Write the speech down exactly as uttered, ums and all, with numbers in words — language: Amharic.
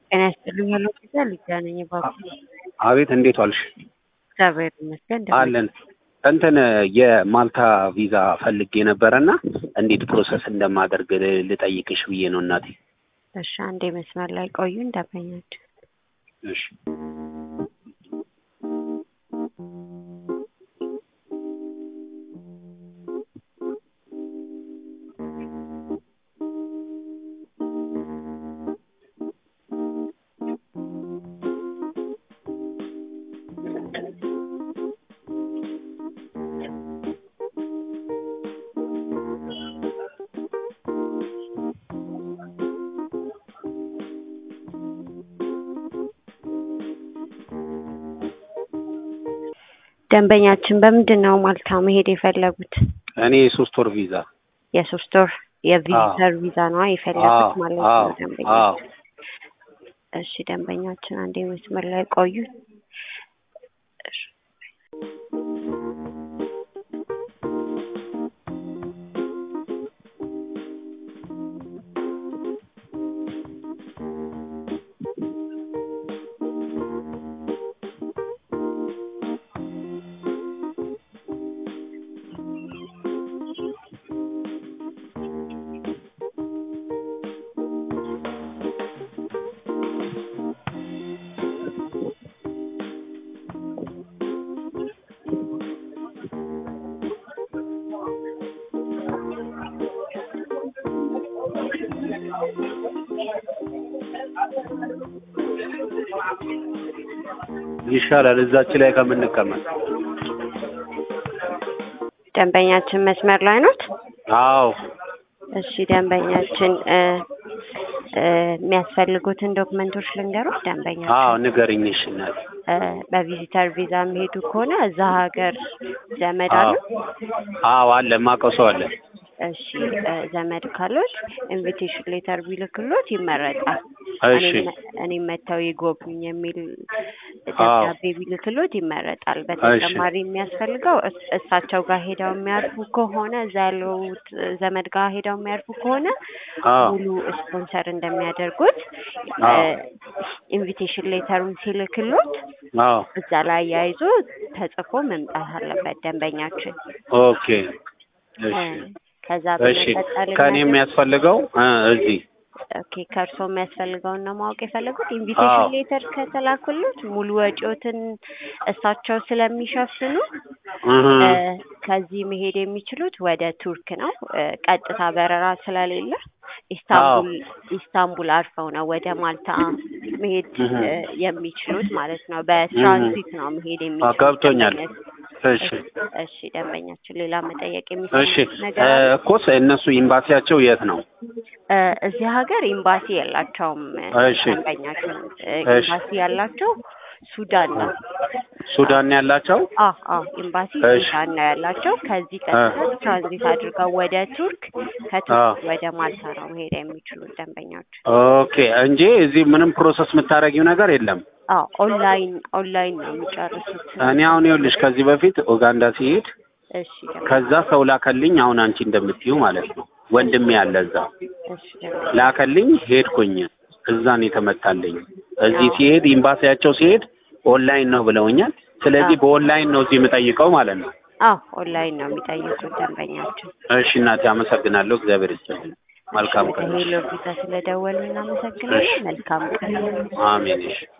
ጤና ይስጥልኝ ሄሎ ሆስፒታል ልጅ ነኝ ባክዎ። አቤት እንዴት ዋልሽ? እግዚአብሔር ይመስገን። አለን እንትን የማልታ ቪዛ ፈልጌ ነበርና እንዴት ፕሮሰስ እንደማደርግ ልጠይቅሽ ብዬ ነው እናቴ። እሺ አንዴ መስመር ላይ ቆዩ እንዳገኛችሁ። እሺ ደንበኛችን በምንድነው ማልታ መሄድ የፈለጉት? እኔ የሶስት ወር ቪዛ የሶስት ወር የቪዚተር ቪዛ ነው የፈለጉት ማለት ነው ደንበኛችን። እሺ ደንበኛችን አንዴ መስመር ላይ ቆዩ። ይሻላል እዛች ላይ ከምንቀመጥ። ደንበኛችን መስመር ላይ ነው? አዎ እሺ ደንበኛችን የሚያስፈልጉትን ዶክመንቶች ልንገሩት ደንበኛችን። አዎ ንገሪኝ እሺ እናቴ። በቪዚተር ቪዛ የሚሄዱ ከሆነ እዛ ሀገር ዘመድ አለ? አዎ አለ ማቀው ሰው አለ። እሺ ዘመድ ካሉት ኢንቪቴሽን ሌተር ቢልክሎት ይመረጣል። እሺ እኔ መተው ይጎብኝ የሚል ደብዳቤ ቢልክሎት ይመረጣል። በተጨማሪ የሚያስፈልገው እሳቸው ጋር ሄደው የሚያርፉ ከሆነ እዛ ያሉት ዘመድ ጋር ሄደው የሚያርፉ ከሆነ ሙሉ ስፖንሰር እንደሚያደርጉት ኢንቪቴሽን ሌተሩን ሲልክሎት እዛ ላይ ያይዞ ተጽፎ መምጣት አለበት ደንበኛችን። ኦኬ እሺ ከዛ እሺ ከኔ የሚያስፈልገው እዚህ ኦኬ ከርሶ የሚያስፈልገውን ነው ማወቅ የፈለጉት። ኢንቪቴሽን ሌተር ከተላኩልት ሙሉ ወጪዎትን እሳቸው ስለሚሸፍኑ ከዚህ መሄድ የሚችሉት ወደ ቱርክ ነው። ቀጥታ በረራ ስለሌለ ኢስታንቡል ኢስታንቡል አርፈው ነው ወደ ማልታ መሄድ የሚችሉት ማለት ነው። በትራንዚት ነው መሄድ የሚችሉት። ገብቶኛል። እሺ እሺ ደንበኛችን ሌላ መጠየቅ የሚፈልጉት ነገር እኮ እነሱ ኤምባሲያቸው የት ነው? እዚህ ሀገር ኤምባሲ የላቸውም ደንበኛችን። ኤምባሲ ያላቸው ሱዳን ነው። ሱዳን ያላቸው? አዎ አዎ ኤምባሲ ሱዳን ነው ያላቸው። ከዚህ ቀጥታ ትራንዚት አድርገው ወደ ቱርክ፣ ከቱርክ ወደ ማልታ ነው መሄድ የሚችሉት ደንበኛችን። ኦኬ እንጂ እዚህ ምንም ፕሮሰስ የምታረጊው ነገር የለም? አዎ ኦንላይን ኦንላይን ነው የሚጨርሱት። እኔ አሁን ይኸውልሽ ከዚህ በፊት ኡጋንዳ ሲሄድ እሺ ከዛ ሰው ላከልኝ። አሁን አንቺ እንደምትይው ማለት ነው ወንድሜ ያለ እዛ ላከልኝ፣ ሄድኩኝ። እዛን የተመታልኝ እዚህ ሲሄድ ኤምባሲያቸው ሲሄድ ኦንላይን ነው ብለውኛል። ስለዚህ በኦንላይን ነው እዚህ የምጠይቀው ማለት ነው? አዎ ኦንላይን ነው የሚጠይቁት ደንበኛችን። እሺ እናቴ አመሰግናለሁ። እግዚአብሔር ይስጥልኝ። መልካም ቀን። ሄሎ ቪዛ ስለደወሉ እናመሰግናለን። መልካም ቀን። አሜን። እሺ